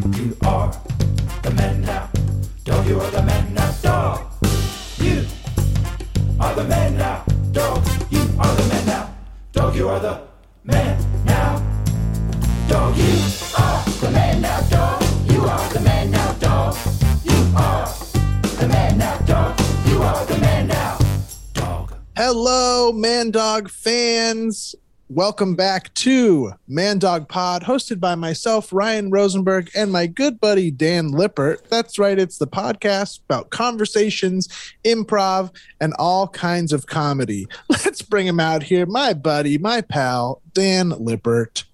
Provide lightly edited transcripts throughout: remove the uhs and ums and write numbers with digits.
You are the man now. Dog, you are the man now. Dog, you are the man now. Dog, you are the man now. Dog, you are the man now. Dog, you are the man now. Dog, you are the man now. Dog, you are the man now. Dog, you are the man now. Dog. Hello, Man Dog fans. Welcome back to Man Dog Pod, hosted by myself, Ryan Rosenberg, and my good buddy, Dan Lippert. That's right, it's the podcast about conversations, improv, and all kinds of comedy. Let's bring him out here, my buddy, my pal, Dan Lippert.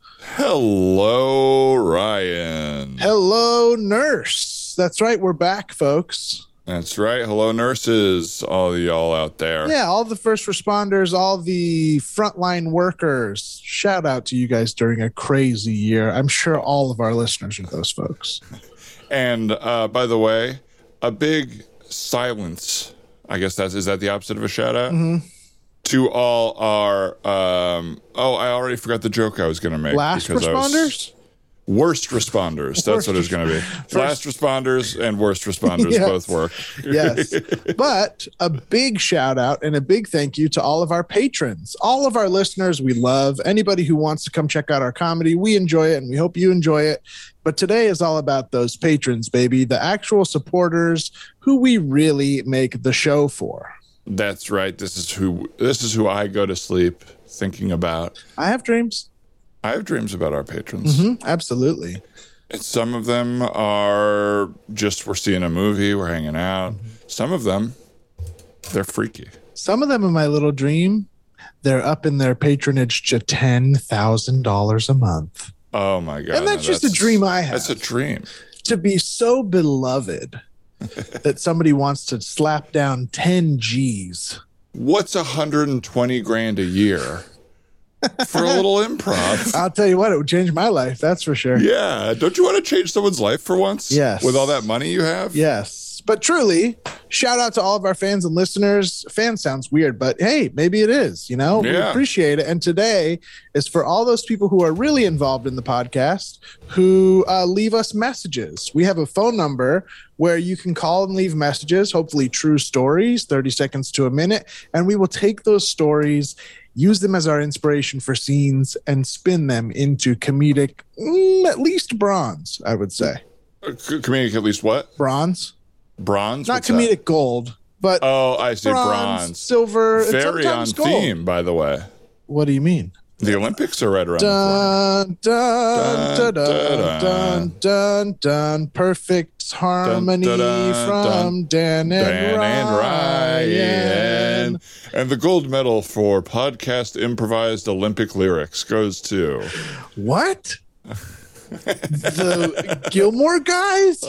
Hello, Ryan. Hello, nurse. That's right, we're back, folks. That's right. Hello, nurses, all of y'all out there. Yeah, all the first responders, all the frontline workers. Shout out to you guys during a crazy year. I'm sure all of our listeners are those folks. And by the way, a big silence. I guess is that the opposite of a shout out? Mm-hmm. To all our, I already forgot the joke I was going to make. Last responders? Worst responders. That's what it's going to be. Last responders and worst responders Yes. both work. Yes. But a big shout out and a big thank you to all of our patrons, all of our listeners we love. Anybody who wants to come check out our comedy, we enjoy it and we hope you enjoy it. But today is all about those patrons, baby, the actual supporters who we really make the show for. That's right. This is who I go to sleep thinking about. I have dreams. I have dreams about our patrons. Mm-hmm, absolutely. And some of them are just we're seeing a movie, we're hanging out. Some of them, they're freaky. Some of them in my little dream, they're up in their patronage to $10,000 a month. Oh my God. And that's just a dream I have. That's a dream. To be so beloved that somebody wants to slap down 10 G's. What's 120 grand a year for a little improv? I'll tell you what, it would change my life. That's for sure. Yeah. Don't you want to change someone's life for once? Yes. With all that money you have? Yes. But truly, shout out to all of our fans and listeners. Fan sounds weird, but hey, maybe it is, we Yeah. appreciate it. And today is for all those people who are really involved in the podcast who leave us messages. We have a phone number where you can call and leave messages, hopefully true stories, 30 seconds to a minute. And we will take those stories, use them as our inspiration for scenes, and spin them into comedic, at least bronze, I would say. Comedic at least what? Bronze. Bronze? Not What's comedic that? gold, but Oh, I see. Bronze. silver, and Very on sometimes gold. theme, by the way. What do you mean? The Olympics are right around the corner. Dun, dun, dun, dun, dun, dun. Perfect harmony Dun, dun, dun, from Dan and Ryan. And the gold medal for podcast improvised Olympic lyrics goes to What? The Gilmore Guys?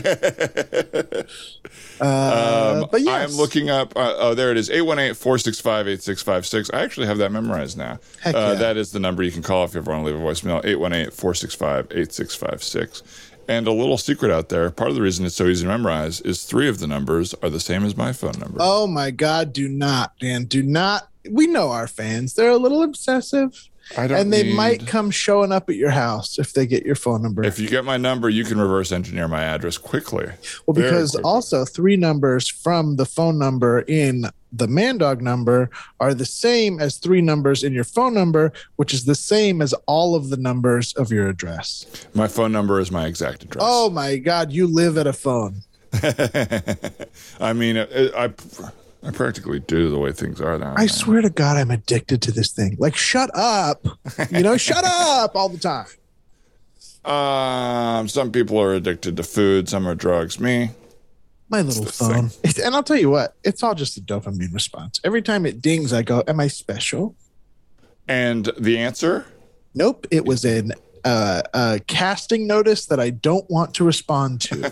But yes. I am looking up. There it is. 818-465-8656. I actually have that memorized now. Heck yeah. That is the number you can call if you ever want to leave a voicemail. 818-465-8656. And a little secret out there. Part of the reason it's so easy to memorize is 3 of the numbers are the same as my phone number. Oh my God, do not, Dan. Do not. We know our fans. They're a little obsessive. And they might come showing up at your house if they get your phone number. If you get my number, you can reverse engineer my address quickly. Well, Very because quickly. also 3 numbers from the phone number in the Man Dog number are the same as 3 numbers in your phone number, which is the same as all of the numbers of your address. My phone number is my exact address. Oh my God, you live at a phone. I mean, I practically do the way things are now. I swear to God, I'm addicted to this thing. Like, shut up. Shut up all the time. Some people are addicted to food. Some are drugs. Me. My little phone. And I'll tell you what, it's all just a dopamine response. Every time it dings, I go, am I special? And the answer? Nope. It was a casting notice that I don't want to respond to.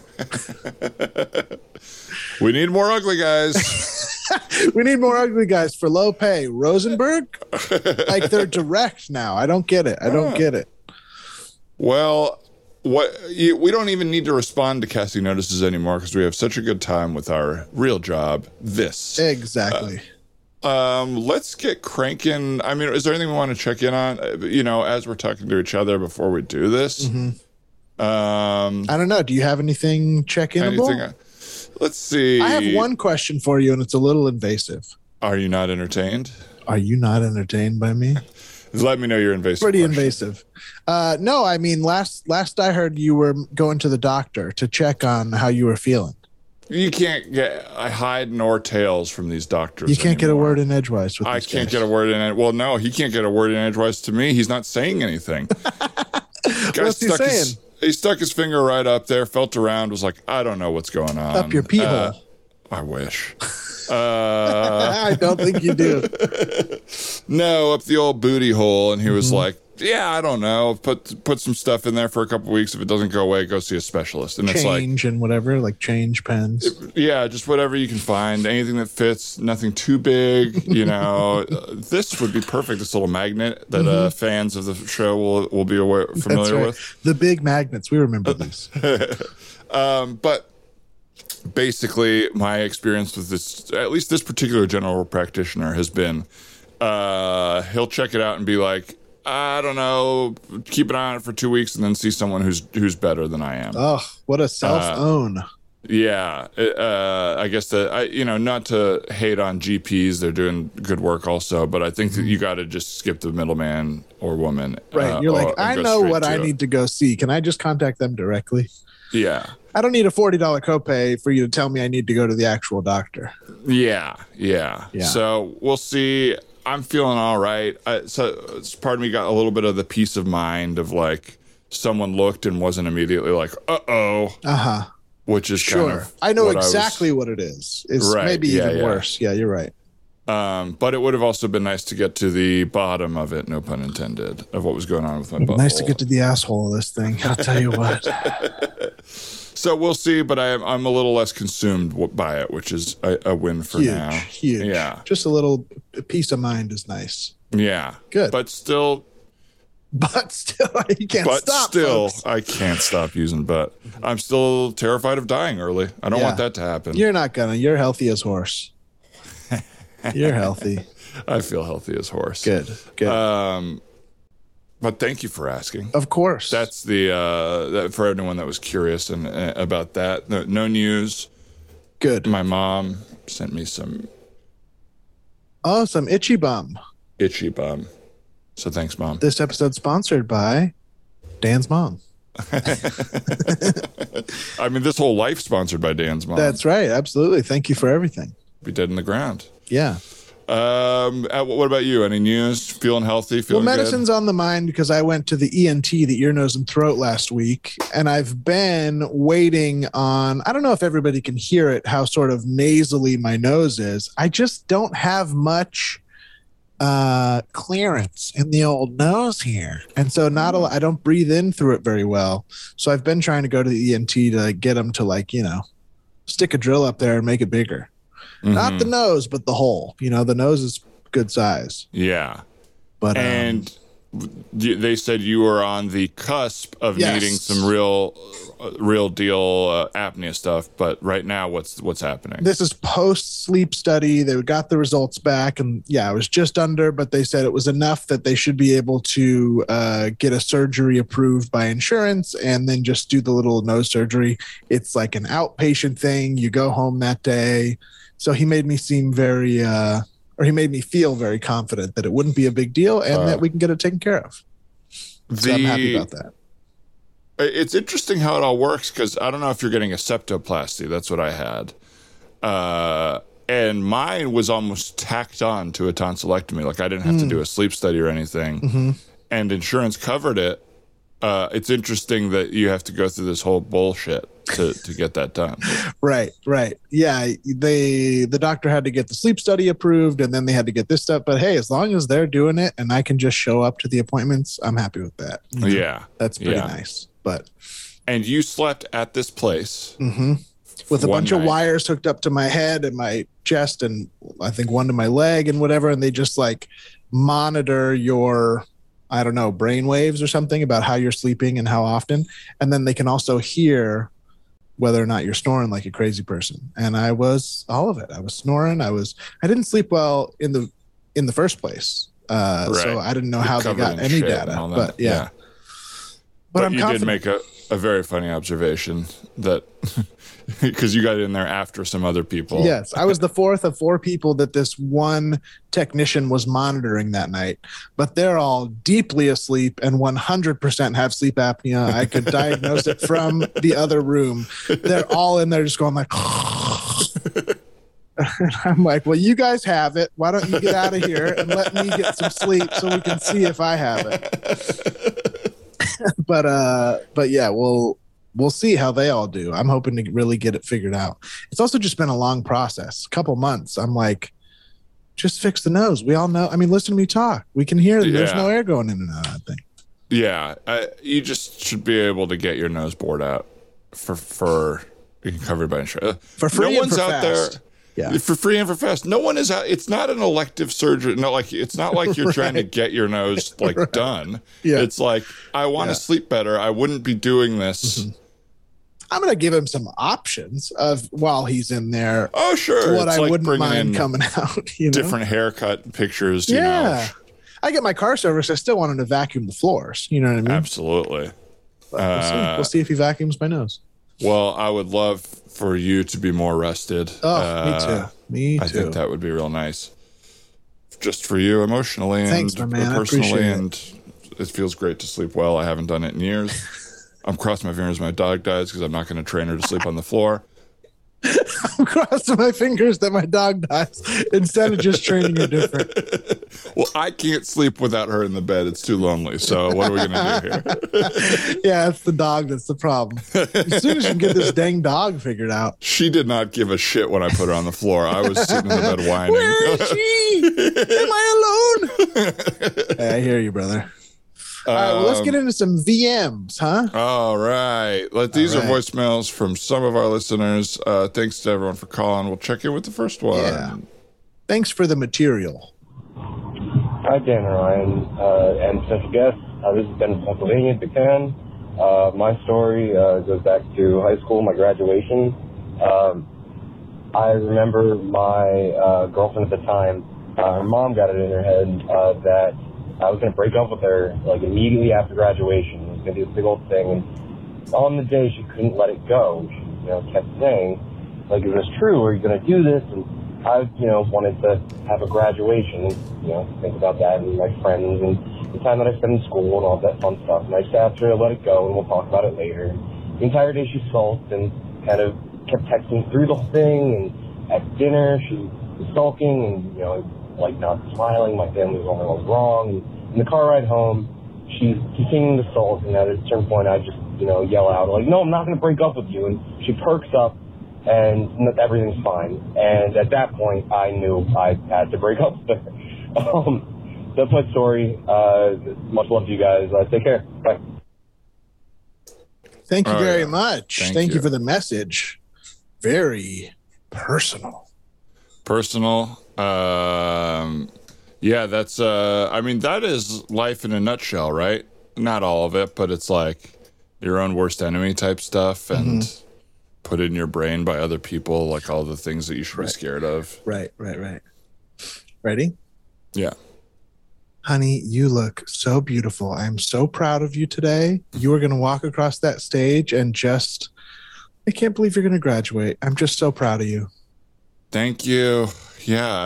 We need more ugly guys. We need more ugly guys for low pay. Rosenberg? Like, they're direct now. I don't get it. I don't get it. Well, we don't even need to respond to casting notices anymore because we have such a good time with our real job. This. Exactly. Let's get cranking. I mean, is there anything we want to check in on, as we're talking to each other before we do this? Mm-hmm. I don't know. Do you have anything check-inable? Let's see. I have one question for you, and it's a little invasive. Are you not entertained? Are you not entertained by me? Let me know your invasive. Pretty question. invasive. No, I mean, last I heard, you were going to the doctor to check on how you were feeling. You can't get a hide nor tails from these doctors. You can't get a anymore. word in edgewise with I these can't guys. get a word in it. Well, no, he can't get a word in edgewise to me. He's not saying anything. What's he saying? He stuck his finger right up there, felt around, was like, I don't know what's going on. Up your pee hole. I wish. I don't think you do. No, up the old booty hole. And he was like, yeah, I don't know. Put some stuff in there for a couple weeks. If it doesn't go away, go see a specialist. And Change and whatever, like change pens. yeah, just whatever you can find. Anything that fits, nothing too big. You know, this would be perfect. This little magnet that fans of the show will be familiar That's right. with. The big magnets. We remember these. But basically, my experience with this, at least this particular general practitioner, has been he'll check it out and be like, I don't know, keep an eye on it for 2 weeks and then see someone who's better than I am. Oh, what a self-own. Yeah, I guess that not to hate on GPs, they're doing good work also, but I think that you got to just skip the middleman or woman. Right. You're like, I know what I it. need to go see. Can I just contact them directly? Yeah. I don't need a $40 copay for you to tell me I need to go to the actual doctor. Yeah. Yeah. So we'll see. I'm feeling all right. So part of me got a little bit of the peace of mind of like someone looked and wasn't immediately like, Uh-huh. which is Sure. kind of I know exactly what it is. It's Right, maybe yeah, even yeah. worse. Yeah, you're right. But it would have also been nice to get to the bottom of it, no pun intended, of what was going on with my butthole. Nice to get to the asshole of this thing. I'll tell you what. So we'll see, but I'm a little less consumed by it, which is a win for now. Huge. Yeah. Just a little peace of mind is nice. Yeah. Good. But still, you can't stop. Folks. I can't stop using but. I'm still terrified of dying early. I don't want that to happen. You're not gonna. You're healthy as horse. You're healthy. I feel healthy as horse. Good. But thank you for asking. Of course. That's the for anyone that was curious and about that. No news. Good. My mom sent me some Some itchy bum. itchy bum. So thanks, Mom. This episode sponsored by Dan's mom. I mean, this whole life sponsored by Dan's mom. That's right. Absolutely. Thank you for everything. Be dead in the ground. Yeah. What about you? Any news? Feeling healthy? Feeling Well, medicine's on the mind because I went to the ENT, the ear, nose, and throat last week, and I've been waiting on, I don't know if everybody can hear it, how sort of nasally my nose is. I just don't have much clearance in the old nose here. And so I don't breathe in through it very well. So I've been trying to go to the ENT to get them to stick a drill up there and make it bigger. good? Not the nose, but the hole. The nose is good size. Yeah. But And they said you were on the cusp of Yes. needing some real deal apnea stuff. But right now, what's happening? this is post sleep study. They got the results back, and I was just under, but they said it was enough that they should be able to get a surgery approved by insurance and then just do the little nose surgery. It's like an outpatient thing. You go home that day. So he made me seem he made me feel very confident that it wouldn't be a big deal and that we can get it taken care of. So I'm happy about that. It's interesting how it all works because I don't know if you're getting a septoplasty. That's what I had. And mine was almost tacked on to a tonsillectomy. Like I didn't have to do a sleep study or anything. And insurance covered it. It's interesting that you have to go through this whole bullshit to get that done. Right. Yeah, the doctor had to get the sleep study approved, and then they had to get this stuff. But hey, as long as they're doing it and I can just show up to the appointments, I'm happy with that. Yeah. That's pretty nice. But And you slept at this place. with a one bunch of night. wires hooked up to my head and my chest, and I think one to my leg and whatever, and they just monitor your, I don't know, brain waves or something about how you're sleeping and how often. And then they can also hear whether or not you're snoring like a crazy person. And I was all of it. I was snoring. I didn't sleep well in the first place. So I didn't know how they covered got in any shit data, and all that. but yeah. But I'm you confident. did make a very funny observation that because you got in there after some other people. Yes, I was the fourth of 4 people that this one technician was monitoring that night, but they're all deeply asleep and 100% have sleep apnea. I could diagnose it from the other room. They're all in there just going like, and I'm like, well, you guys have it. Why don't you get out of here and let me get some sleep so we can see if I have it. but yeah, we'll see how they all do. I'm hoping to really get it figured out. It's also just been a long process, a couple months. I'm like, just fix the nose. We all know. I mean, listen to me talk. We can hear there's no air going in and out of that thing. Yeah, you just should be able to get your nose bored out for you can cover it by insurance. For free, no one's out fast. there. Yeah. For free and for fast. No one is out. It's not an elective surgery. No, like it's not like you're trying to get your nose done. Yeah. It's like I want to sleep better. I wouldn't be doing this. Mm-hmm. I'm going to give him some options of while he's in there. Oh, sure. What I wouldn't mind coming out. You know? Different haircut pictures. Yeah. You know. I get my car service. I still want him to vacuum the floors. You know what I mean? Absolutely. We'll see if he vacuums my nose. Well, I would love for you to be more rested. Oh, me too. I think that would be real nice. Just for you emotionally Thanks, and my man. personally. And it feels great to sleep well. I haven't done it in years. I'm crossing my fingers my dog dies because I'm not going to train her to sleep on the floor. I'm crossing my fingers that my dog dies instead of just training her different. Well, I can't sleep without her in the bed. It's too lonely. So what are we going to do here? Yeah, it's the dog that's the problem. As soon as you can get this dang dog figured out. She did not give a shit when I put her on the floor. I was sitting in the bed whining. Where is she? Am I alone? Yeah, I hear you, brother. All right, well, let's get into some VMs, huh? All right. These are voicemails from some of our listeners. Thanks to everyone for calling. We'll check in with the first one. Yeah. Thanks for the material. Hi, Dan and Ryan, and special guest. This is Ben from Pennsylvania, Big Fan. My story goes back to high school, my graduation. I remember my girlfriend at the time, her mom got it in her head that I was going to break up with her, like, immediately after graduation. It was going to be this big old thing. And on the day, she couldn't let it go. She, kept saying, like, is this true? Are you going to do this? And I, wanted to have a graduation and, think about that and my friends and the time that I spent in school and all that fun stuff. And I just asked her to let it go and we'll talk about it later. The entire day she sulked and kind of kept texting through the whole thing. And at dinner, she was sulking and, not smiling. My family was all wrong. And in the car ride home, she's continuing to sulk. And at a certain point, I just, yell out, like, no, I'm not going to break up with you. And she perks up and everything's fine. And at that point, I knew I had to break up with her. That's my story. Much love to you guys. Take care. Bye. Thank you very much. Thank you you for the message. Very personal. Personal. Yeah, that's, that is life in a nutshell, right? Not all of it, but it's like your own worst enemy type stuff and put in your brain by other people, like all the things that you should be scared of. Right. Ready? Yeah. Honey, you look so beautiful. I'm so proud of you today. You are going to walk across that stage and I can't believe you're going to graduate. I'm just so proud of you. Thank you. Yeah,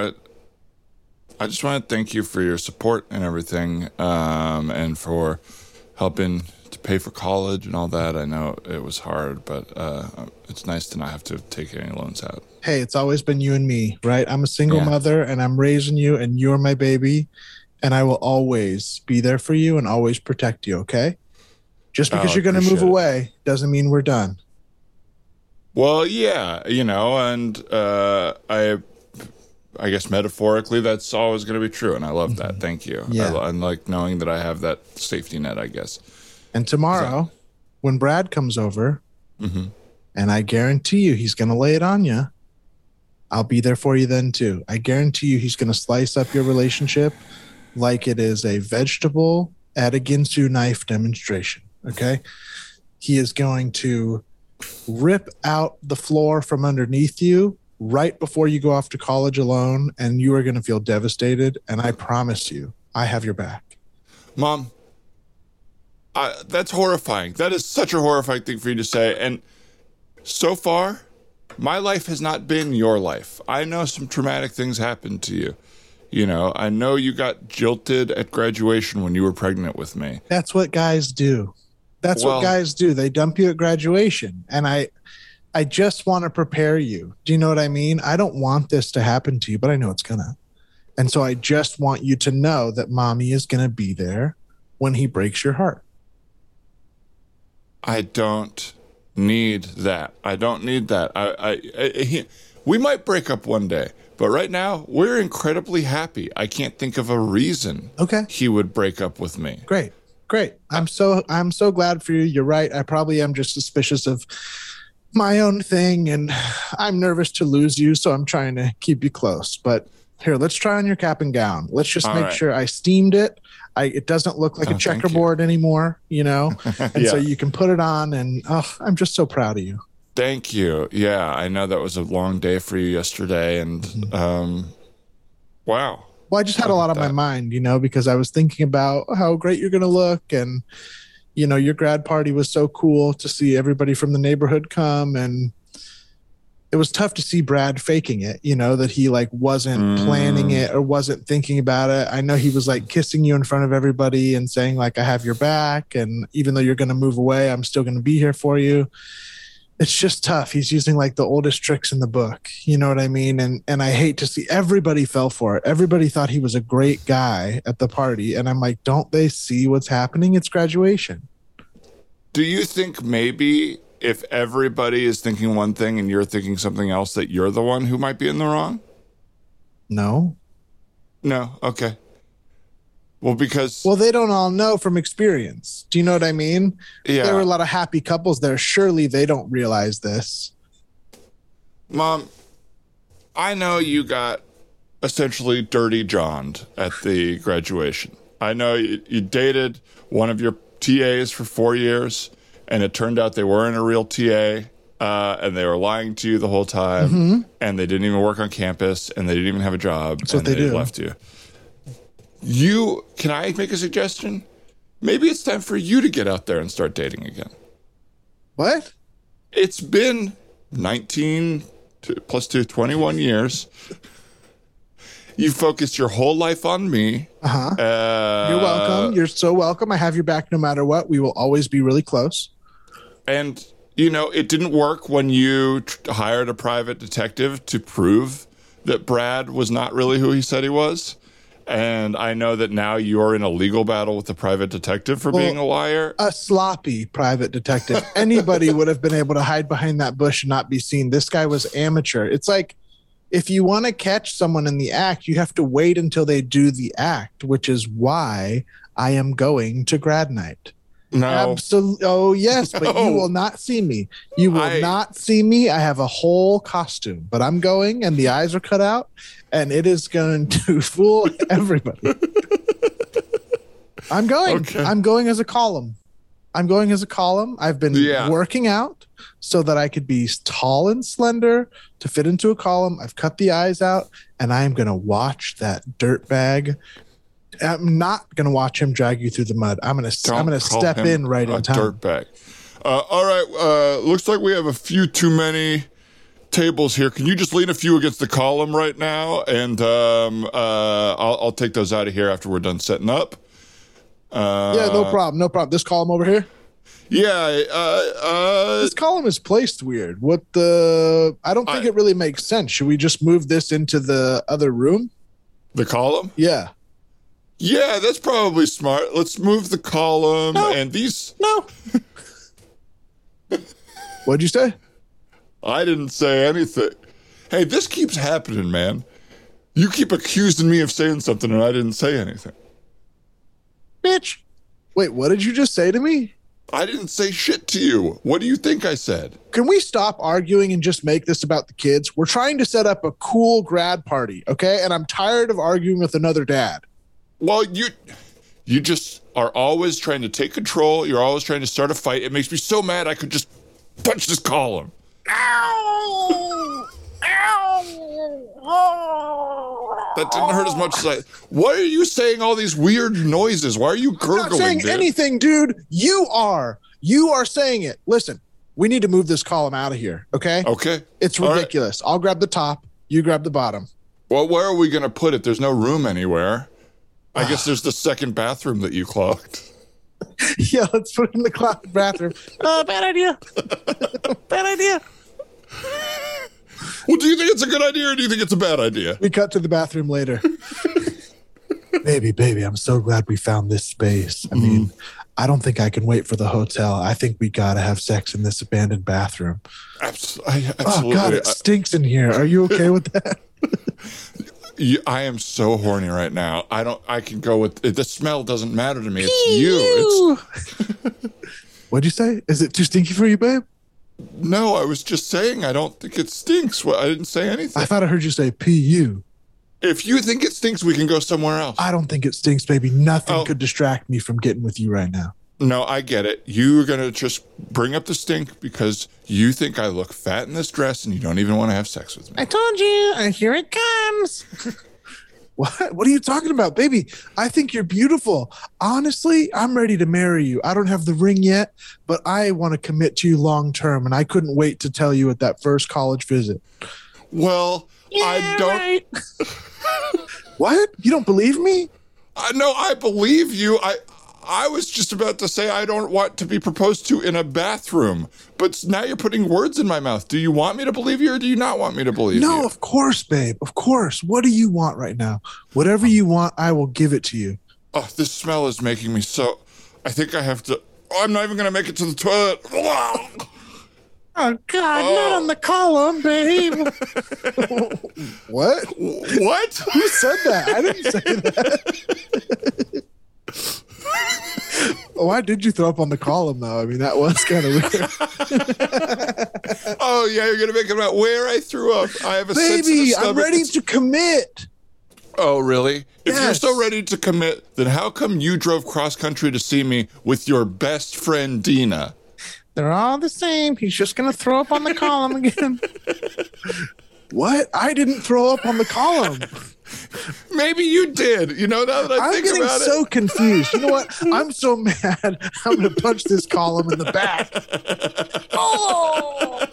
I just want to thank you for your support and everything, and for helping to pay for college and all that. I know it was hard, but it's nice to not have to take any loans out. Hey, it's always been you and me, right? I'm a single mother and I'm raising you and you're my baby, and I will always be there for you and always protect you, okay? Just because you're going to move away doesn't mean we're done. Well, yeah, and I guess metaphorically, that's always going to be true, and I love that. Thank you. Yeah. I like knowing that I have that safety net, I guess. And tomorrow, when Brad comes over, and I guarantee you he's going to lay it on you, I'll be there for you then too. I guarantee you he's going to slice up your relationship like it is a vegetable at a Ginsu knife demonstration, okay? He is going to rip out the floor from underneath you right before you go off to college alone, and you are going to feel devastated. And I promise you, I have your back. Mom, That's horrifying. That is such a horrifying thing for you to say. And so far, my life has not been your life. I know some traumatic things happened to you. You know, I know you got jilted at graduation when you were pregnant with me. That's what guys do. What guys do. They dump you at graduation. And I just want to prepare you. Do you know what I mean? I don't want this to happen to you, but I know it's gonna. And so I just want you to know that mommy is gonna be there when he breaks your heart. I don't need that. I don't need that. We might break up one day, but right now we're incredibly happy. I can't think of a reason he would break up with me. Great. I'm so glad for you. You're right. I probably am just suspicious of my own thing, and I'm nervous to lose you, so I'm trying to keep you close. But here, let's try on your cap and gown. Let's just make sure I steamed it. It doesn't look like a checkerboard anymore, you know? And so you can put it on, and I'm just so proud of you. Thank you. Yeah, I know that was a long day for you yesterday, and wow. Well, I just had a lot on my mind, you know, because I was thinking about how great you're going to look, and, you know, your grad party was so cool to see everybody from the neighborhood come, and it was tough to see Brad faking it, you know, that he like wasn't planning it or wasn't thinking about it. I know he was like kissing you in front of everybody and saying like, I have your back. And even though you're going to move away, I'm still going to be here for you. It's just tough. He's using like the oldest tricks in the book. You know what I mean? And I hate to see everybody fell for it. Everybody thought he was a great guy at the party. And I'm like, don't they see what's happening? It's graduation. Do you think maybe if everybody is thinking one thing and you're thinking something else, that you're the one who might be in the wrong? No. Okay. Well, they don't all know from experience. Do you know what I mean? Yeah. There were a lot of happy couples there. Surely they don't realize this. Mom, I know you got essentially dirty johned at the graduation. I know you dated one of your TAs for 4 years, and it turned out they weren't a real TA, and they were lying to you the whole time, and they didn't even work on campus, and they didn't even have a job, and they left you. Can I make a suggestion? Maybe it's time for you to get out there and start dating again. What? It's been 19 plus 2, 21 years. You focused your whole life on me. You're welcome. You're so welcome. I have your back no matter what. We will always be really close. And, you know, it didn't work when you hired a private detective to prove that Brad was not really who he said he was. And I know that now you're in a legal battle with the private detective for being a liar. A sloppy private detective. Anybody would have been able to hide behind that bush and not be seen. This guy was amateur. It's like, if you want to catch someone in the act, you have to wait until they do the act, which is why I am going to grad night. No. Absolutely. Oh, yes, but you will not see me. You will not see me. I have a whole costume, but I'm going, and the eyes are cut out, and it is going to fool everybody. I'm going. Okay. I'm going as a column. I've been working out so that I could be tall and slender to fit into a column. I've cut the eyes out, and I'm going to watch that dirtbag. I'm not going to watch him drag you through the mud. I'm going to step in right in time. Dirtbag. All right. Looks like we have a few too many tables here. Can you just lean a few against the column right now? And I'll take those out of here after we're done setting up. Yeah, no problem. This column over here? Yeah. This column is placed weird. I don't think it really makes sense. Should we just move this into the other room? The column? Yeah. Yeah, that's probably smart. Let's move the column and these. No. What'd you say? I didn't say anything. Hey, this keeps happening, man. You keep accusing me of saying something and I didn't say anything. Bitch. Wait, what did you just say to me? I didn't say shit to you. What do you think I said? Can we stop arguing and just make this about the kids? We're trying to set up a cool grad party, okay? And I'm tired of arguing with another dad. Well, you just are always trying to take control. You're always trying to start a fight. It makes me so mad I could just punch this column. Ow! Ow! That didn't hurt as much as I. Why are you saying all these weird noises? Why are you gurgling? I'm not saying dude? anything, dude. You are saying it. Listen, we need to move this column out of here. Okay. Okay. It's All right. ridiculous. I'll grab the top. You grab the bottom. Well, where are we going to put it? There's no room anywhere. I guess there's the second bathroom that you clogged. Yeah, let's put it in the closet bathroom. Bad idea. Bad idea. Well, do you think it's a good idea or do you think it's a bad idea? We cut to the bathroom later. Baby, I'm so glad we found this space. I mean, I don't think I can wait for the hotel. I think we got to have sex in this abandoned bathroom. Absolutely. Oh, God, it stinks in here. Are you okay with that? I am so horny right now. I can go with the smell doesn't matter to me. It's you. What'd you say? Is it too stinky for you, babe? No, I was just saying I don't think it stinks. Well, I didn't say anything. I thought I heard you say PU. If you think it stinks, we can go somewhere else. I don't think it stinks, baby. Nothing could distract me from getting with you right now. No, I get it. You're going to just bring up the stink because you think I look fat in this dress and you don't even want to have sex with me. I told you. Here it comes. What are you talking about, baby? I think you're beautiful. Honestly, I'm ready to marry you. I don't have the ring yet, but I want to commit to you long term, and I couldn't wait to tell you at that first college visit. Well, I don't. Right. What? You don't believe me? No, I believe you. I was just about to say I don't want to be proposed to in a bathroom, but now you're putting words in my mouth. Do you want me to believe you or do you not want me to believe you? No, of course, babe. Of course. What do you want right now? Whatever you want, I will give it to you. Oh, this smell is making me so... I think I have to... Oh, I'm not even going to make it to the toilet. Oh, God, not on the column, babe. What? What? Who said that? I didn't say that. Why did you throw up on the column, though? I mean, that was kind of weird. Oh, yeah, you're going to make it about where I threw up. I have a sensitive Baby, stomach. I'm ready to commit. Oh, really? If you're Yes. so ready to commit, then how come you drove cross-country to see me with your best friend, Dina? They're all the same. He's just going to throw up on the column again. What? I didn't throw up on the column. Maybe you did. You know, now that I I'm think getting about so it. confused. You know what? I'm so mad. I'm going to punch this column in the back. Oh,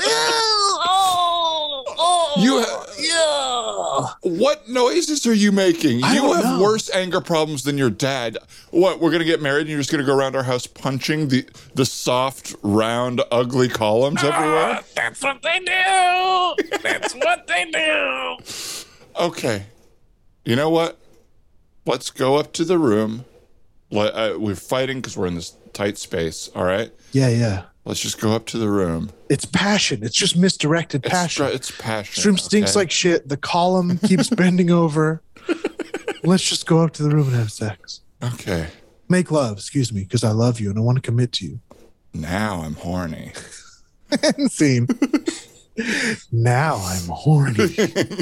yeah. What noises are you making? I You don't have know. worse anger problems than your dad. What, we're going to get married and you're just going to go around our house punching the soft, round, ugly columns everywhere? That's what they do. That's what they do. Okay. You know what? Let's go up to the room. We're fighting because we're in this tight space, all right? Yeah. Let's just go up to the room. It's passion. It's just misdirected passion. It's passion. This room stinks okay? like shit. The column keeps bending over. Let's just go up to the room and have sex. Okay. Make love, excuse me, because I love you and I want to commit to you. Now I'm horny. Scene. Now I'm horny.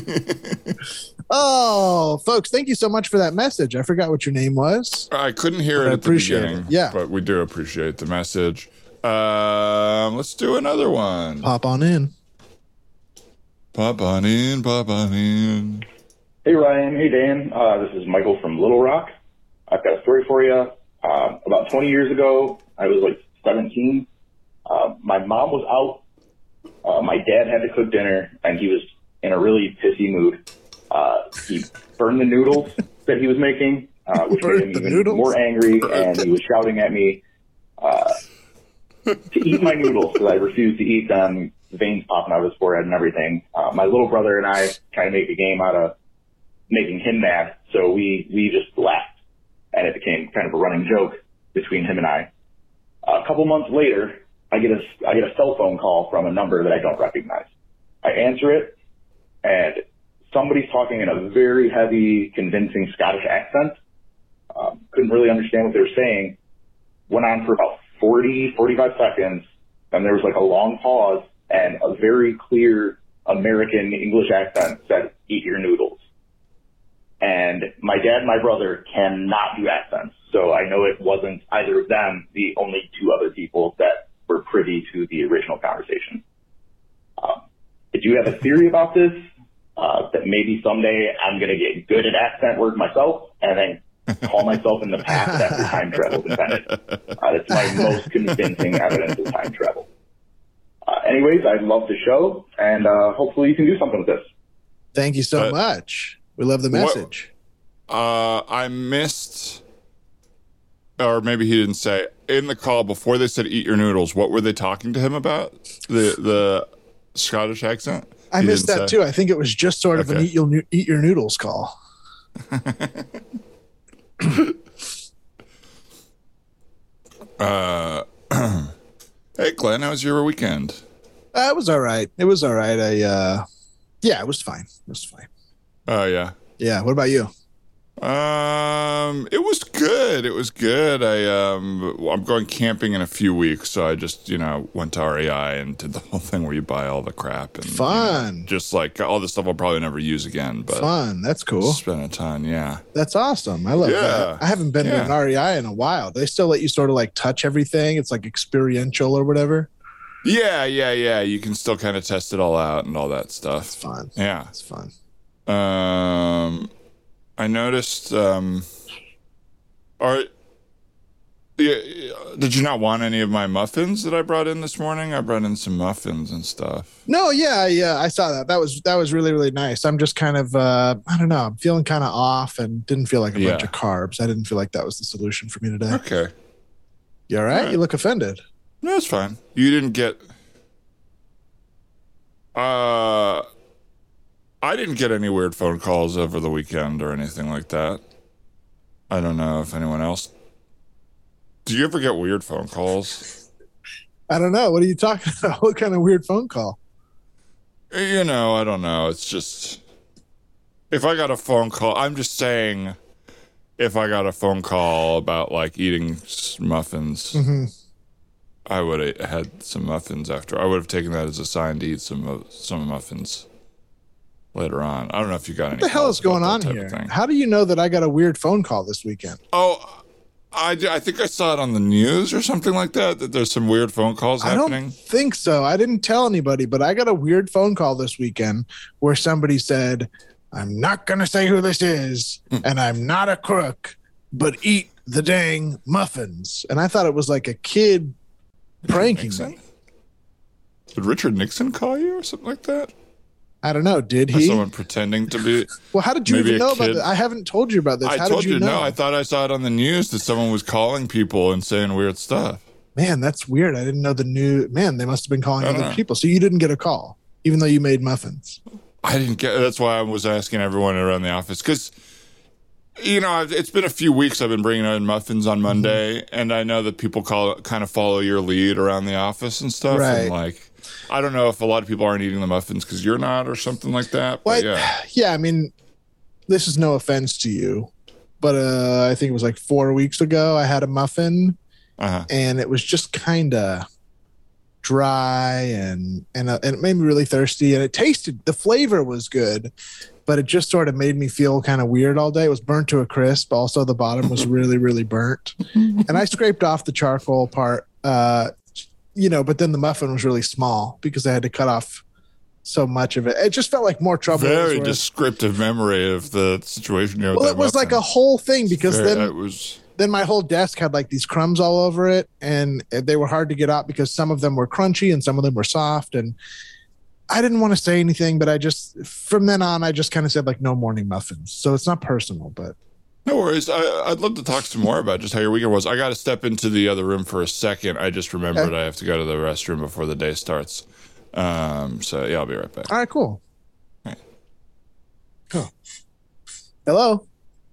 Oh, folks, thank you so much for that message. I forgot what your name was. I couldn't hear But it I at the appreciate beginning. it. Yeah. But we do appreciate the message. Let's do another one. Pop on in. Pop on in, pop on in. Hey Ryan, hey Dan, this is Michael from Little Rock. I've got a story for you. About 20 years ago, I was like 17. My mom was out. My dad had to cook dinner, and he was in a really pissy mood. He burned the noodles that he was making, which made him even more angry, and he was shouting at me to eat my noodles because I refused to eat them, veins popping out of his forehead and everything. My little brother and I tried to make a game out of making him mad, so we just laughed, and it became kind of a running joke between him and I. A couple months later, I get a cell phone call from a number that I don't recognize. I answer it, and somebody's talking in a very heavy, convincing Scottish accent. Couldn't really understand what they were saying. Went on for about 45 seconds, and there was like a long pause, and a very clear American English accent said, "Eat your noodles." And my dad and my brother cannot do accents, so I know it wasn't either of them, the only two other people that were privy to the original conversation. I do have a theory about this. that maybe someday I'm going to get good at accent work myself and then call myself in the past after time travel is invented. That's my most convincing evidence of time travel. Anyways, I love the show, and hopefully you can do something with this. Thank you so much. We love the message. I missed, or maybe he didn't say, in the call before they said eat your noodles, what were they talking to him about? The Scottish accent? I missed that too. I think it was just sort of an eat your noodles call. Hey, Glenn, how was your weekend? It was all right. It was all right. It was fine. It was fine. Oh, yeah. Yeah. What about you? It was good. It was good. I'm going camping in a few weeks, so I just, went to REI and did the whole thing where you buy all the crap and fun. Just like all the stuff I'll probably never use again, but fun. That's cool. Spent a ton, yeah. That's awesome. I love that. I haven't been to an REI in a while. They still let you sort of like touch everything. It's like experiential or whatever. Yeah. You can still kind of test it all out and all that stuff. It's fun. Yeah. It's fun. I noticed, did you not want any of my muffins that I brought in this morning? I brought in some muffins and stuff. No, yeah, I saw that. That was really, really nice. I'm just kind of, I don't know, I'm feeling kind of off and didn't feel like a bunch of carbs. I didn't feel like that was the solution for me today. Okay. You all right? You look offended. No, it's fine. You didn't get, I didn't get any weird phone calls over the weekend or anything like that. I don't know if anyone else. Do you ever get weird phone calls? I don't know. What are you talking about? What kind of weird phone call? I don't know. It's just, if I got a phone call, I'm just saying, if I got a phone call about like eating muffins, I would have had some muffins after. I would have taken that as a sign to eat some muffins later on. I don't know if you got any. What the hell is going on here? How do you know that I got a weird phone call this weekend? Oh, I think I saw it on the news or something like that there's some weird phone calls happening. I don't think so. I didn't tell anybody, but I got a weird phone call this weekend where somebody said, I'm not going to say who this is, and I'm not a crook, but eat the dang muffins. And I thought it was like a kid pranking me. Did Richard Nixon call you or something like that? I don't know. Did he? Or someone pretending to be. Well, how did you even know about this? I haven't told you about this. How did you know? No, I thought I saw it on the news that someone was calling people and saying weird stuff. Man, that's weird. I didn't know the news. Man, they must have been calling other people. So you didn't get a call, even though you made muffins. I didn't get. That's why I was asking everyone around the office because, it's been a few weeks. I've been bringing in muffins on Monday, and I know that people kind of follow your lead around the office and stuff. Right. And like, I don't know if a lot of people aren't eating the muffins because you're not or something like that. But yeah. Yeah, I mean, this is no offense to you, but I think it was like 4 weeks ago I had a muffin, and it was just kind of dry and it made me really thirsty, and the flavor was good, but it just sort of made me feel kind of weird all day. It was burnt to a crisp. Also, the bottom was really, really burnt, and I scraped off the charcoal part. But then the muffin was really small because I had to cut off so much of it. It just felt like more trouble. Very descriptive memory of the situation. Well, it was like a whole thing because then my whole desk had like these crumbs all over it, and they were hard to get out because some of them were crunchy and some of them were soft. And I didn't want to say anything, but from then on, I just kind of said like no morning muffins. So it's not personal, but. No worries. I'd love to talk some more about just how your weekend was. I got to step into the other room for a second. I just remembered I have to go to the restroom before the day starts. So, yeah, I'll be right back. All right, cool. All right. Cool. Hello?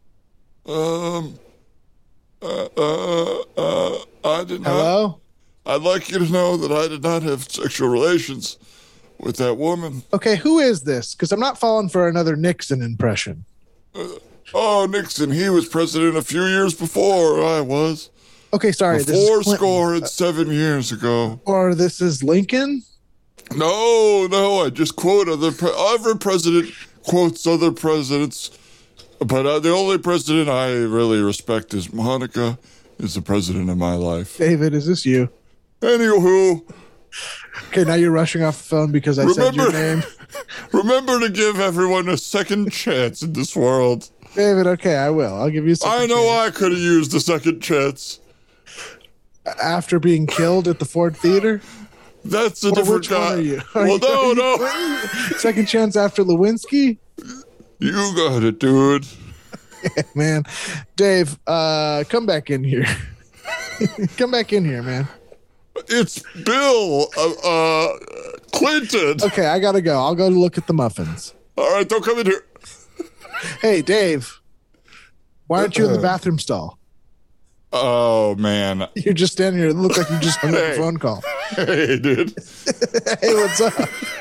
I did not. Hello? I'd like you to know that I did not have sexual relations with that woman. Okay, who is this? Because I'm not falling for another Nixon impression. Nixon, he was president a few years before I was. Okay, sorry. Before 7 years ago. Or this is Lincoln? No, I just quote every president quotes other presidents. But the only president I really respect is Monica, is the president of my life. David, is this you? Anywho. Okay, now you're rushing off the phone because I said your name. Remember to give everyone a second chance in this world. David, okay, I will. I'll give you a second I know chance. I could have used a second chance. After being killed at the Ford Theater? That's a Or different which one guy. are you? Are Well, you- no. Second chance after Lewinsky? You got it, dude. Man, Dave, come back in here. Come back in here, man. It's Bill Clinton. Okay, I gotta go. I'll go look at the muffins. All right, don't come in here. Hey, Dave, why aren't you in the bathroom stall? Oh, man. You're just standing here. It looked like you just hung up a Hey. phone call. Hey, dude. Hey, what's up?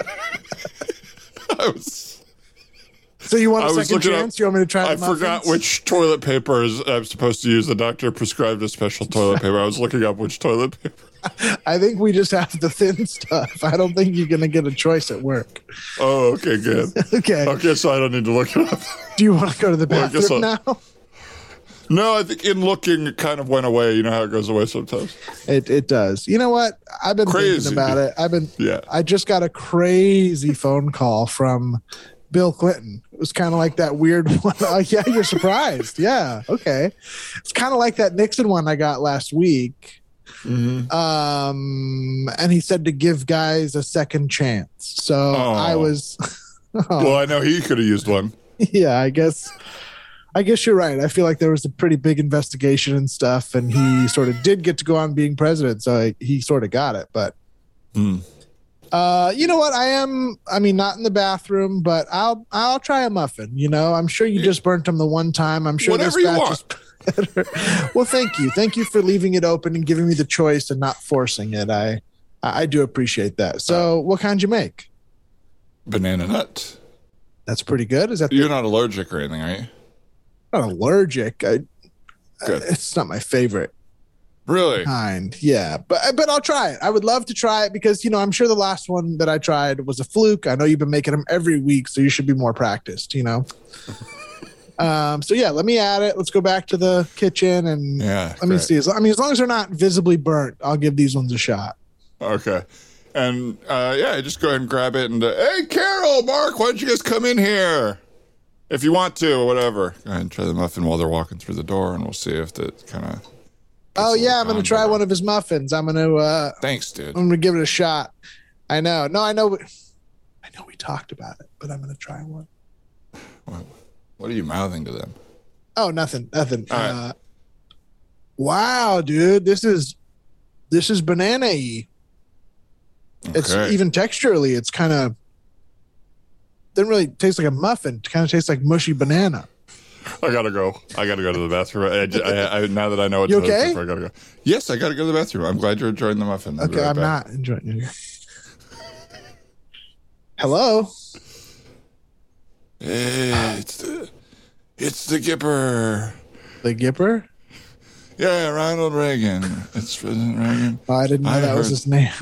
I was... So you want I a was second looking up- chance? You want me to try the I muffins? forgot which toilet paper I'm supposed to use. The doctor prescribed a special toilet paper. I was looking up which toilet paper. I think we just have the thin stuff. I don't think you're going to get a choice at work. Oh, okay, good. Okay. Okay, so I don't need to look it up. Do you want to go to the Well, I guess bathroom now? No, I think in looking, it kind of went away. You know how it goes away sometimes? It does. You know what? I've been Crazy. thinking about it. Yeah. I just got a crazy phone call from Bill Clinton. It was kind of like that weird one. Oh, yeah, you're surprised. Yeah. Okay. It's kind of like that Nixon one I got last week. Mm-hmm. And he said to give guys a second chance. So I was, Well, I know he could have used one. yeah, I guess you're right. I feel like there was a pretty big investigation and stuff, and he sort of did get to go on being president. So he sort of got it, but you know what? I mean, not in the bathroom, but I'll try a muffin. You know, I'm sure you just burnt them the one time. I'm sure Whatever this you batch want. is better. Well, thank you. Thank you for leaving it open and giving me the choice and not forcing it. I do appreciate that. So what kind you make? Banana nut. That's pretty good. Is that You're not allergic or anything, are you? not allergic? Good. It's not my favorite Really? kind. Yeah, but I'll try it. I would love to try it because, you know, I'm sure the last one that I tried was a fluke. I know you've been making them every week, so you should be more practiced, you know? So yeah, let me add it. Let's go back to the kitchen and Yeah, let me great. see. As long as they're not visibly burnt, I'll give these ones a shot. Okay. And yeah, just go ahead and grab it. And hey, Carol, Mark, why don't you guys come in here? If you want to, or whatever. Go ahead and try the muffin while they're walking through the door, and we'll see if that kind of. Oh yeah, I'm gonna try one of his muffins. I'm gonna Thanks, dude. I'm gonna give it a shot. I know. No, I know we talked about it, but I'm gonna try one. What are you mouthing to them? Oh, nothing. All right. Wow, dude, this is banana-y. It's Okay. even texturally, it's kind of doesn't really taste like a muffin. It kind of tastes like mushy banana. I gotta go. I gotta go to the bathroom. I now that I know what You to look okay? for, I gotta go. Yes, I gotta go to the bathroom. I'm glad you're enjoying the muffin. I'll be Okay, right I'm back. not enjoying it. Hello. Hey, it's the Gipper. The Gipper? Yeah, Ronald Reagan. It's President Reagan. Oh, I didn't know I that was heard- his name.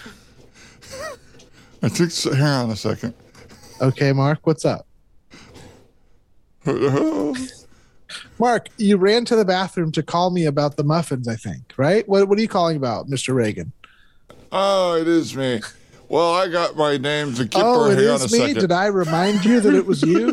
I think so. Hang on a second. Okay, Mark, what's up? Mark, you ran to the bathroom to call me about the muffins, I think, right? What are you calling about, Mr. Reagan? Oh, it is me. Well, I got my name, the Gipper. Oh, it Hang on a is me. second. Did I remind you that it was you?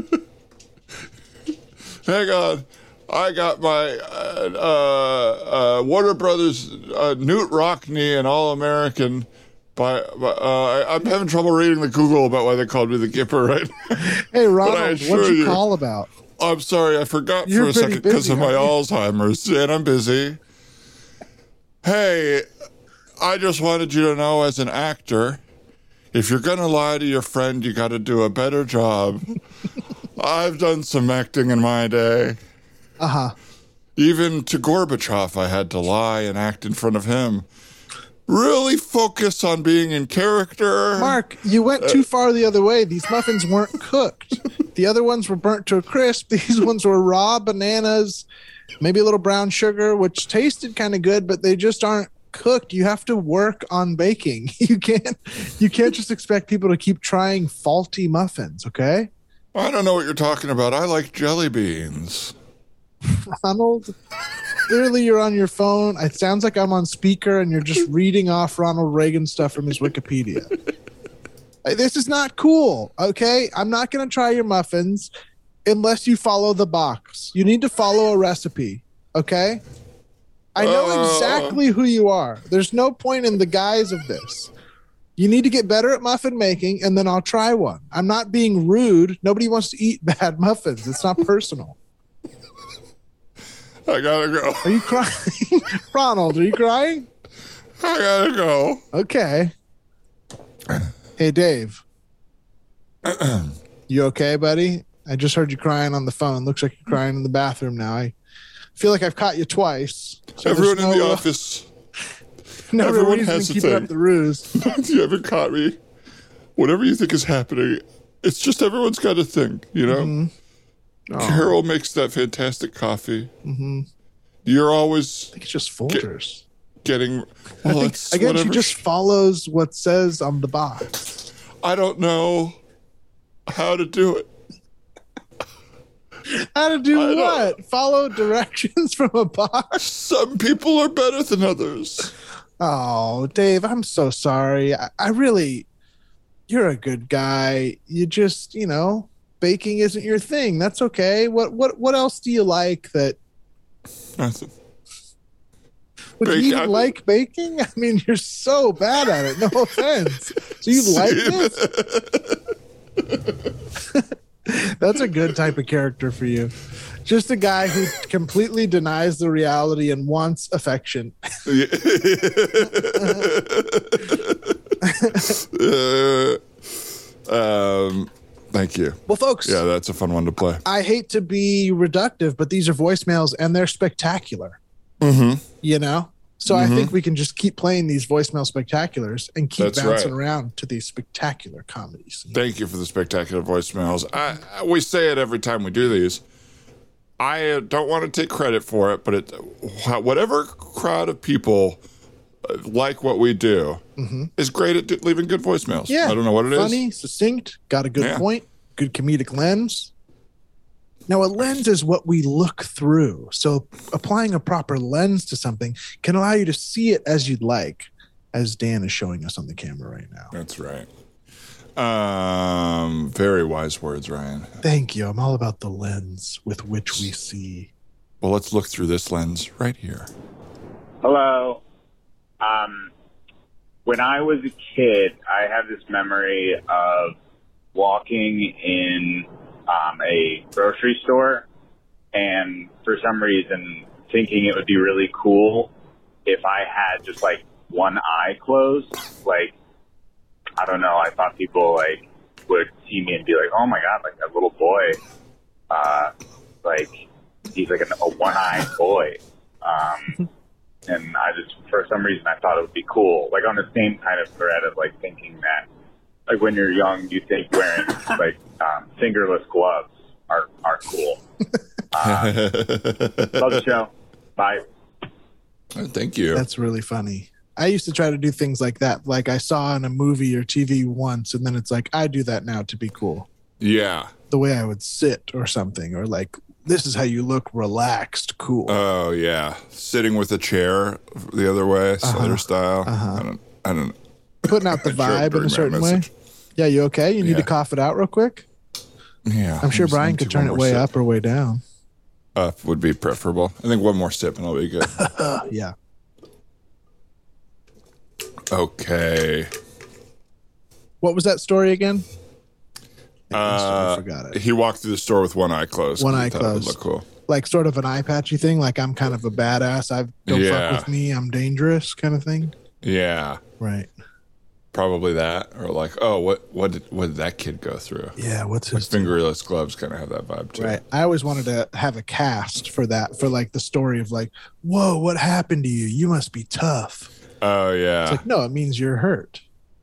Hang on. I got my Warner Brothers Newt Rockney and All American. I'm having trouble reading the Google about why they called me the Gipper, right? Hey, I Ronald, assure what'd you you- call about? I'm sorry, I forgot You're for a pretty second because busy, of my aren't you? Alzheimer's, and I'm busy. Hey, I just wanted you to know as an actor, if you're going to lie to your friend, you got to do a better job. I've done some acting in my day. Uh-huh. Even to Gorbachev, I had to lie and act in front of him. Really focus on being in character. Mark, you went too far the other way. These muffins weren't cooked. The other ones were burnt to a crisp. These ones were raw bananas, maybe a little brown sugar, which tasted kind of good, but they just aren't cooked. You have to work on baking. You can't just expect people to keep trying faulty muffins, okay? I don't know what you're talking about. I like jelly beans. Ronald, clearly you're on your phone. It sounds like I'm on speaker and you're just reading off Ronald Reagan stuff from his Wikipedia. This is not cool. Okay. I'm not going to try your muffins unless you follow the box. You need to follow a recipe. Okay. I know exactly who you are. There's no point in the guise of this. You need to get better at muffin making, and then I'll try one. I'm not being rude. Nobody wants to eat bad muffins. It's not personal. I gotta go. Are you crying? Ronald, are you crying? I gotta go. Okay. Hey, Dave. You okay, buddy? I just heard you crying on the phone. Looks like you're crying in the bathroom now. I feel like I've caught you twice. So Everyone in the office. Everyone has to keep up the ruse. You haven't caught me. Whatever you think is happening, it's just everyone's got a thing, you know? Mm-hmm. Oh. Carol makes that fantastic coffee. Mm-hmm. You're always... I think it's just Folgers. Getting... Well, I guess she just follows what says on the box. I don't know how to do it. How to do what? Follow directions from a box? Some people are better than others. Oh, Dave, I'm so sorry. I really... You're a good guy. You just, baking isn't your thing. That's okay. What else do you like that... Nothing. Would you even like baking? I mean, you're so bad at it. No offense. So you like this? That's a good type of character for you. Just a guy who completely denies the reality and wants affection. Thank you. Well, folks. Yeah, that's a fun one to play. I hate to be reductive, but these are voicemails and they're spectacular. Mm-hmm. So I think we can just keep playing these voicemail spectaculars and keep bouncing around to these spectacular comedies. Thank you for the spectacular voicemails. We say it every time we do these. I don't want to take credit for it, but whatever crowd of people like what we do is great at leaving good voicemails. Yeah. I don't know what it is. Funny, succinct, got a good point, good comedic lens. Now, a lens is what we look through. So applying a proper lens to something can allow you to see it as you'd like, as Dan is showing us on the camera right now. That's right. Very wise words, Ryan. Thank you. I'm all about the lens with which we see. Well, let's look through this lens right here. Hello. When I was a kid, I have this memory of walking in a grocery store and for some reason thinking it would be really cool if I had just like one eye closed. Like, I don't know, I thought people like would see me and be like, oh my God, like that little boy, like he's like a one-eyed boy. And I just, for some reason, I thought it would be cool. Like on the same kind of thread of like thinking that, like when you're young, you think wearing like fingerless gloves are cool. Love the show. Bye. Thank you. That's really funny. I used to try to do things like that. Like I saw in a movie or TV once, and then it's like, I do that now to be cool. Yeah. The way I would sit or something, or like, this is how you look relaxed, cool. Oh, yeah. Sitting with a chair the other way, Slater style. I don't know. Putting out the vibe in a certain way. Yeah, you okay? You need to cough it out real quick? Yeah. I'm sure Brian could turn it way up or way down. Up would be preferable. I think one more sip and I'll be good. Yeah. Okay. What was that story again? I forgot it. He walked through the store with one eye closed. One eye It would closed. look cool. Like sort of an eye patchy thing. Like I'm kind of a badass. Don't fuck with me. I'm dangerous kind of thing. Yeah. Right. Probably that. Or like, oh, what did that kid go through? Yeah. What's his Fingerless gloves kind of have that vibe too. Right. I always wanted to have a cast for that, for like the story of like, whoa, what happened to you? You must be tough. Oh, yeah. It's like, no, it means you're hurt.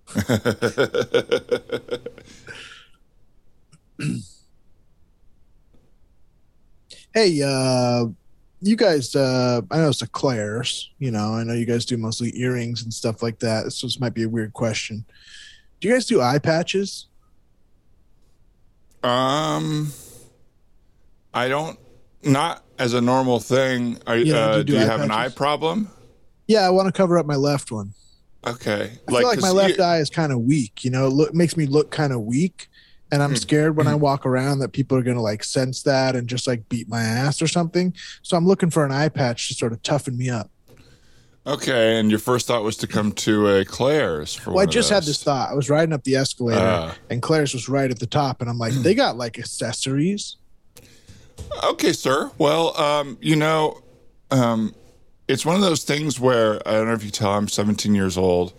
Hey, you guys, I know it's a Claire's, I know you guys do mostly earrings and stuff like that. So this might be a weird question. Do you guys do eye patches? I don't, not as a normal thing. Do you have an eye problem? Yeah, I want to cover up my left one. Okay. I feel like my 'cause left eye is kind of weak. It makes me look kind of weak. And I'm scared when I walk around that people are going to like sense that and just like beat my ass or something. So I'm looking for an eye patch to sort of toughen me up. Okay, and your first thought was to come to a Claire's for Well, one I of just had those. this thought. I was riding up the escalator and Claire's was right at the top. And I'm like, they got like accessories. Okay, sir. Well, it's one of those things where I don't know if you can tell I'm 17 years old.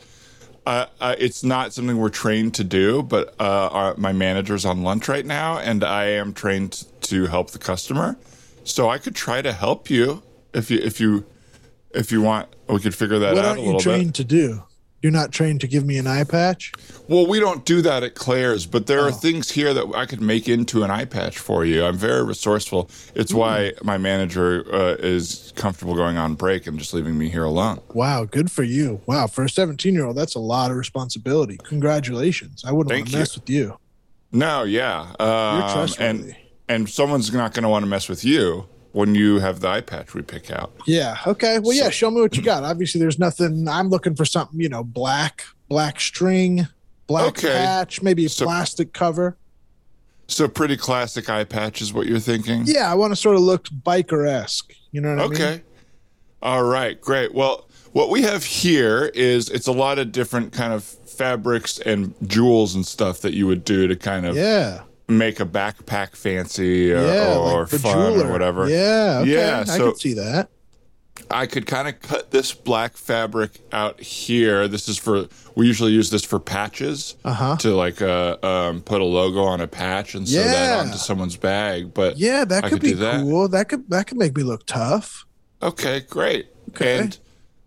It's not something we're trained to do, but my manager's on lunch right now, and I am trained to help the customer. So I could try to help you if you want. We could figure that What out aren't a you little trained bit. to do? You're not trained to give me an eye patch? Well, we don't do that at Claire's, but there are things here that I could make into an eye patch for you. I'm very resourceful. It's why my manager is comfortable going on break and just leaving me here alone. Wow, good for you. Wow, for a 17-year-old, that's a lot of responsibility. Congratulations. I wouldn't want Thank to mess with you. No, yeah. You're trustworthy. And someone's not going to want to mess with you when you have the eye patch we pick out. Yeah. Okay. Well, yeah. Show me what you got. Obviously, there's nothing. I'm looking for something. Black string, black patch, maybe a plastic cover. So pretty classic eye patch is what you're thinking? Yeah, I want to sort of look biker-esque. You know what I mean? Okay. All right. Great. Well, what we have here is it's a lot of different kind of fabrics and jewels and stuff that you would do to kind of make a backpack fancy or like the fun jeweler. or whatever. Yeah. Okay. Yeah. I So could see that. I could kind of cut this black fabric out here. We usually use this for patches to like put a logo on a patch and sew that onto someone's bag. But yeah, that I could be do that. cool. That could make me look tough. Okay, great. Okay. And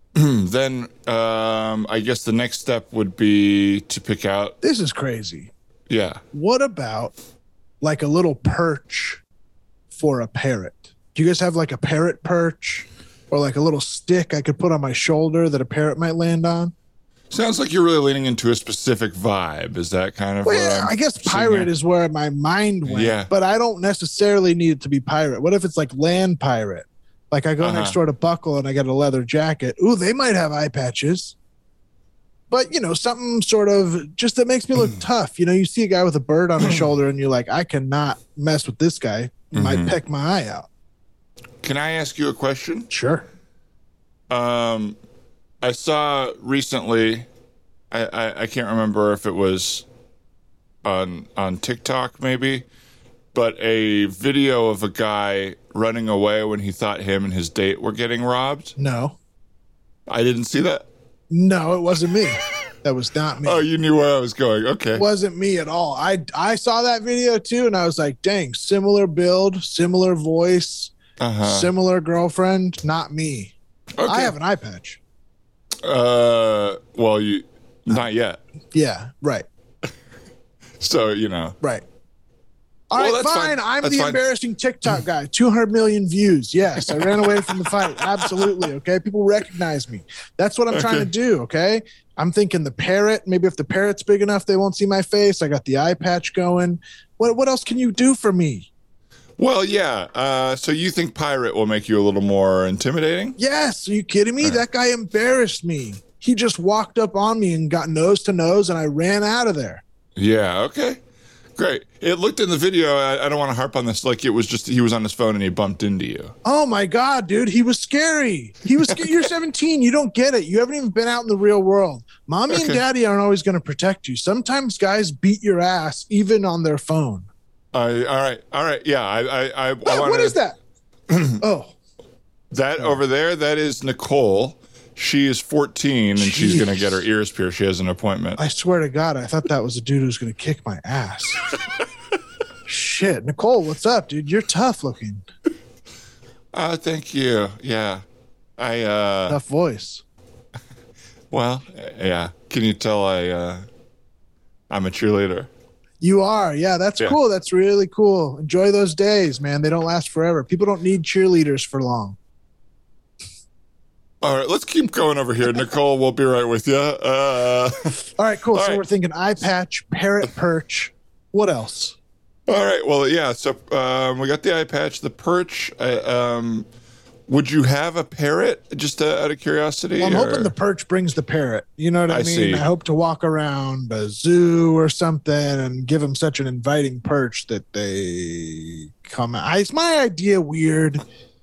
then I guess the next step would be to pick out. This is crazy. Yeah. What about like a little perch for a parrot? Do you guys have like a parrot perch or like a little stick I could put on my shoulder that a parrot might land on? Sounds like you're really leaning into a specific vibe. Is that kind of Well, what yeah, I'm I guess seeing pirate here? is where my mind went. Yeah. But I don't necessarily need it to be pirate. What if it's like land pirate? Like I go next door to Buckle and I get a leather jacket. Ooh, they might have eye patches. But, something sort of just that makes me look tough. You see a guy with a bird on his shoulder and you're like, I cannot mess with this guy. He might peck my eye out. Can I ask you a question? Sure. I saw recently, I can't remember if it was on TikTok maybe, but a video of a guy running away when he thought him and his date were getting robbed. No. I didn't see that. No, it wasn't me. That was not me. Oh, you knew where I was going. Okay. It wasn't me at all. I saw that video too, and I was like, dang, similar build, similar voice, similar girlfriend, not me. Okay. I have an eye patch. Well, not yet. Yeah, right. So, Right. All Well, right, that's fine. fine. I'm That's the fine. embarrassing TikTok guy. 200 million views. Yes, I ran away from the fight. Absolutely. Okay. People recognize me. That's what I'm trying to do. Okay. I'm thinking the parrot. Maybe if the parrot's big enough, they won't see my face. I got the eye patch going. What else can you do for me? Well, yeah. So you think pirate will make you a little more intimidating? Yes. Are you kidding me? That guy embarrassed me. He just walked up on me and got nose to nose, and I ran out of there. Yeah. Okay. Great. It looked in the video. I don't want to harp on this. Like it was just he was on his phone and he bumped into you. Oh my God, dude. He was scary. You're 17. You don't get it. You haven't even been out in the real world. Mommy and daddy aren't always going to protect you. Sometimes guys beat your ass even on their phone. All right. Yeah. I What is that? Oh. That over there, that is Nicole. She is 14 and she's going to get her ears pierced. She has an appointment. I swear to God, I thought that was a dude who was going to kick my ass. Shit. Nicole, what's up, dude? You're tough looking. Thank you. Yeah. Tough voice. Well, yeah. Can you tell I'm a cheerleader? You are. Yeah, that's cool. That's really cool. Enjoy those days, man. They don't last forever. People don't need cheerleaders for long. All right, let's keep going over here. Nicole, we'll be right with you. All right, cool. All So right. we're thinking eye patch, parrot perch. What else? All right, well, yeah, so we got the eye patch, the perch. Would you have a parrot, just out of curiosity? Well, I'm hoping the perch brings the parrot. You know what I mean? see. I hope to walk around a zoo or something and give them such an inviting perch that they come out. Is my idea weird?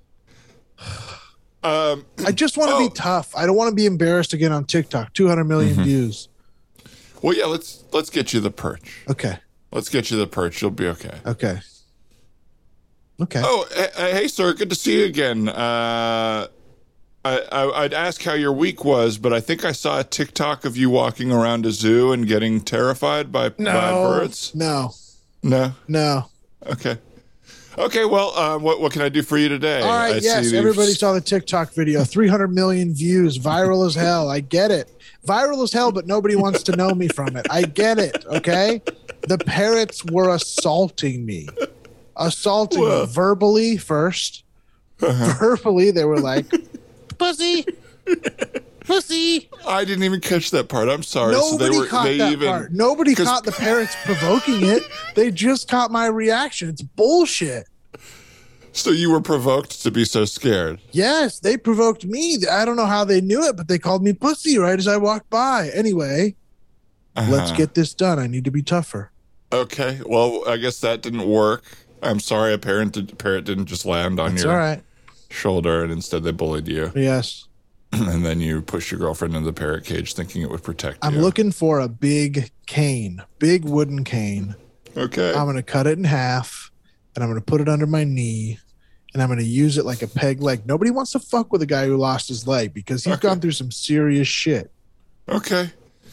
I just want to be tough. I don't want to be embarrassed again on TikTok. 200 million views. Well, yeah, let's get you the perch. Okay. Let's get you the perch. You'll be okay. Okay. Oh, hey, sir. Good to see you again. I'd ask how your week was, but I think I saw a TikTok of you walking around a zoo and getting terrified by birds. No. Okay. Well, what can I do for you today? All right. Yes. Everybody saw the TikTok video. 300 million views. Viral as hell. I get it. Viral as hell, but nobody wants to know me from it. I get it. Okay. The parrots were assaulting me. Me verbally first. Verbally, they were like, pussy. I didn't even catch that part. I'm sorry. Nobody caught that part. Nobody caught the parrots provoking it. They just caught my reaction. It's bullshit. So you were provoked to be so scared? Yes, they provoked me. I don't know how they knew it, but they called me pussy right as I walked by. Anyway, let's get this done. I need to be tougher. Okay. Well, I guess that didn't work. I'm sorry a parrot didn't just land on your shoulder, and instead they bullied you. Yes. And then you pushed your girlfriend into the parrot cage thinking it would protect you. I'm looking for a big cane, big wooden cane. Okay. I'm going to cut it in half, and I'm going to put it under my knee, and I'm going to use it like a peg leg. Nobody wants to fuck with a guy who lost his leg because he's gone through some serious shit. Okay.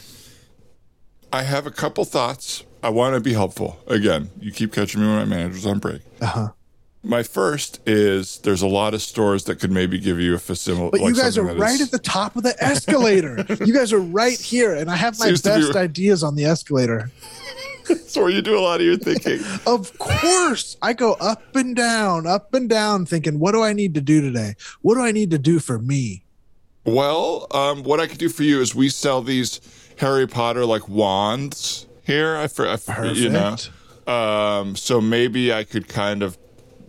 I have a couple thoughts. I want to be helpful. Again, you keep catching me when my manager's on break. My first is there's a lot of stores that could maybe give you a facility. But you guys are right at the top of the escalator. You guys are right here, and I have my best ideas on the escalator. So you do a lot of your thinking. Of course. I go up and down thinking, what do I need to do today? What do I need to do for me? Well, what I could do for you is we sell these Harry Potter like wands here. Perfect. You know, so maybe I could kind of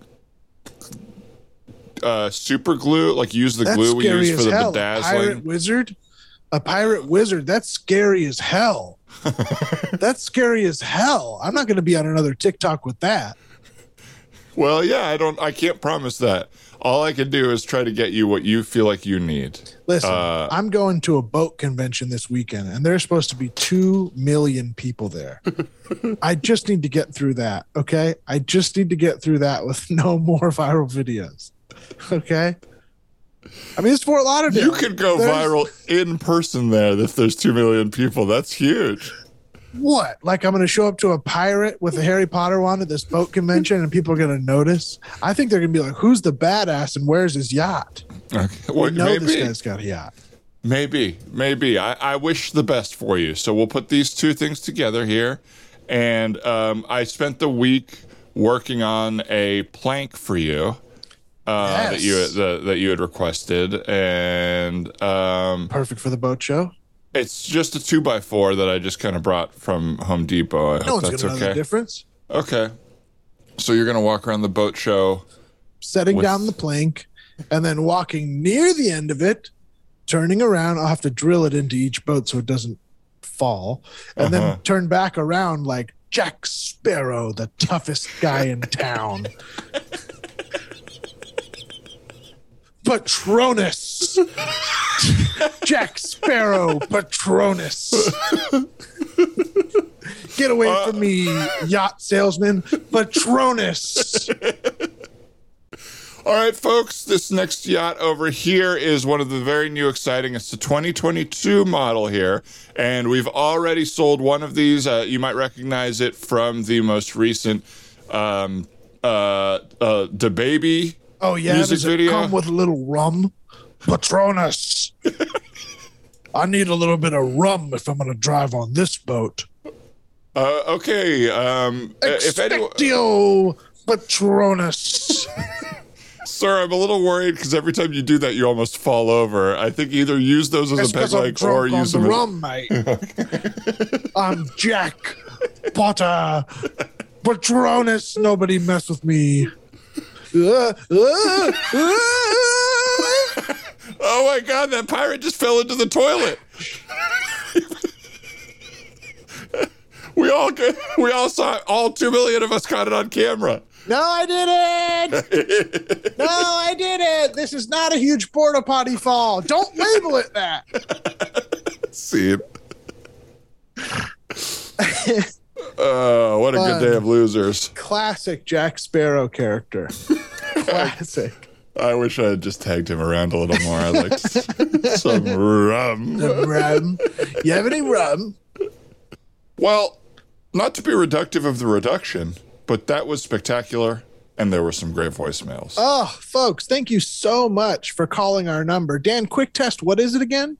super glue, like use the glue we use for the bedazzling. A pirate wizard. That's scary as hell. That's scary as hell. I'm not going to be on another TikTok with that. Well, yeah, I can't promise that. All I can do is try to get you what you feel like you need. Listen, I'm going to a boat convention this weekend, and there's supposed to be 2 million people there. I just need to get through that, okay? I just need to get through that with no more viral videos, okay? I mean, it's Fort Lauderdale. You could go viral in person there if there's 2 million people. That's huge. What? Like I'm going to show up to a pirate with a Harry Potter wand at this boat convention and people are going to notice? I think they're going to be like, who's the badass and where's his yacht? Okay. Well, this guy's got a yacht. Maybe. I wish the best for you. So we'll put these two things together here. And I spent the week working on a plank for you that you had requested. And perfect for the boat show. It's just a 2x4 that I just kind of brought from Home Depot. I hope that's okay. No difference. Okay. So you're going to walk around the boat show. Setting down the plank and then walking near the end of it, turning around. I'll have to drill it into each boat so it doesn't fall. And then turn back around like Jack Sparrow, the toughest guy in town. Patronus. Jack Sparrow Patronus. Get away from me, yacht salesman. Patronus. All right, folks, this next yacht over here is one of the very new exciting. It's the 2022 model here, and we've already sold one of these. You might recognize it from the most recent DaBaby music video. Come with a little rum? Patronus. I need a little bit of rum if I'm going to drive on this boat. Okay. Expectio Patronus. Sir, I'm a little worried because every time you do that, you almost fall over. I think either use those as a peg leg or use them as rum, mate. I'm Jack Potter Patronus. Nobody mess with me. Oh my God, that pirate just fell into the toilet. We all saw it. All 2 million of us caught it on camera. No, I didn't. No, I didn't. This is not a huge porta potty fall. Don't label it that. See it. Oh, what a good day of losers. Classic Jack Sparrow character. Classic. I wish I had just tagged him around a little more. I like some rum. Some rum. You have any rum? Well, not to be reductive of the reduction, but that was spectacular, and there were some great voicemails. Oh, folks, thank you so much for calling our number. Dan, quick test. What is it again?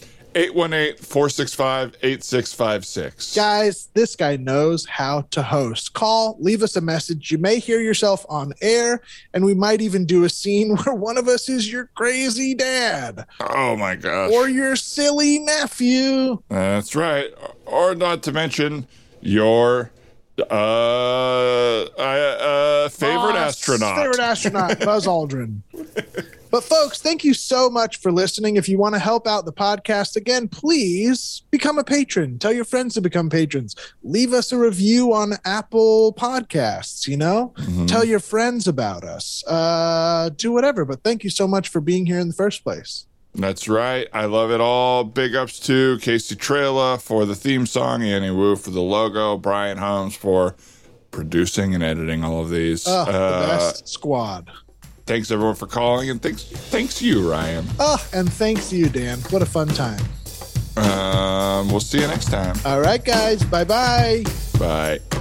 818-465-8656. Guys, this guy knows how to host. Call, leave us a message. You may hear yourself on air, and we might even do a scene where one of us is your crazy dad. Oh, my gosh. Or your silly nephew. That's right. Or not to mention your favorite astronaut. Favorite astronaut, Buzz Aldrin. But folks, thank you so much for listening. If you want to help out the podcast, again, please become a patron. Tell your friends to become patrons. Leave us a review on Apple Podcasts, Tell your friends about us. Do whatever. But thank you so much for being here in the first place. That's right. I love it all. Big ups to Casey Trela for the theme song, Annie Wu for the logo, Brian Holmes for producing and editing all of these. The best squad. Thanks everyone for calling, and thanks you, Ryan. And thanks you, Dan. What a fun time. We'll see you next time. All right, guys. Bye-bye. Bye.